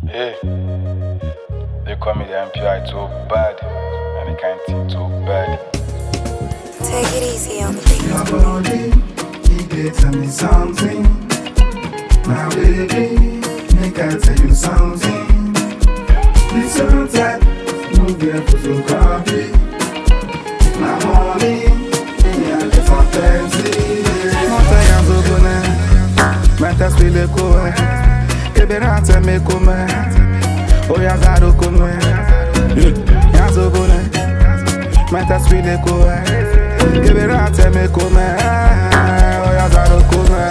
Hey, they call me the MPI too bad, and they can't think too bad. Take it easy on the beat. Your body, he can tell me something. Now baby, make I tell you something. This your type, no get photocopy. My money, me I get some fancy. Montanha do boné, metas pile coe. Quebrante me come, oya zaro come. Yazo boné, metas pile coe. Quebrante me come, oya zaro come.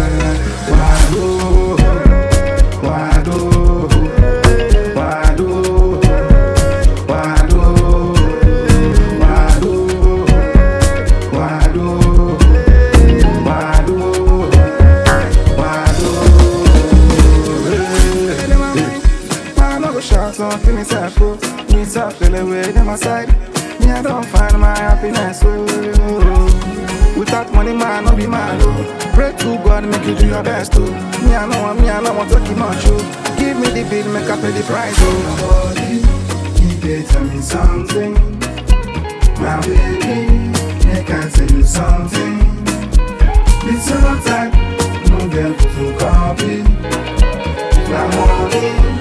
Give me that food, me that feel away on my side. Me I don't find my happiness. Without money, man, no be man. Pray to God, make you do your best. Me I know want to keep on you. Give me the bill, make I pay the price. My body, he can tell me something. My baby, make I tell you something. This your type, no get to copy. My money.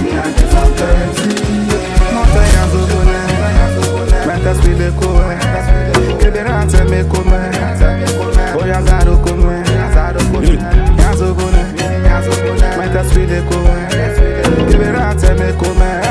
Montanha do boné, metas pile coe. Quebrante me come, oya zaro come. Yazo boné, metas pile coe. Quebrante me come.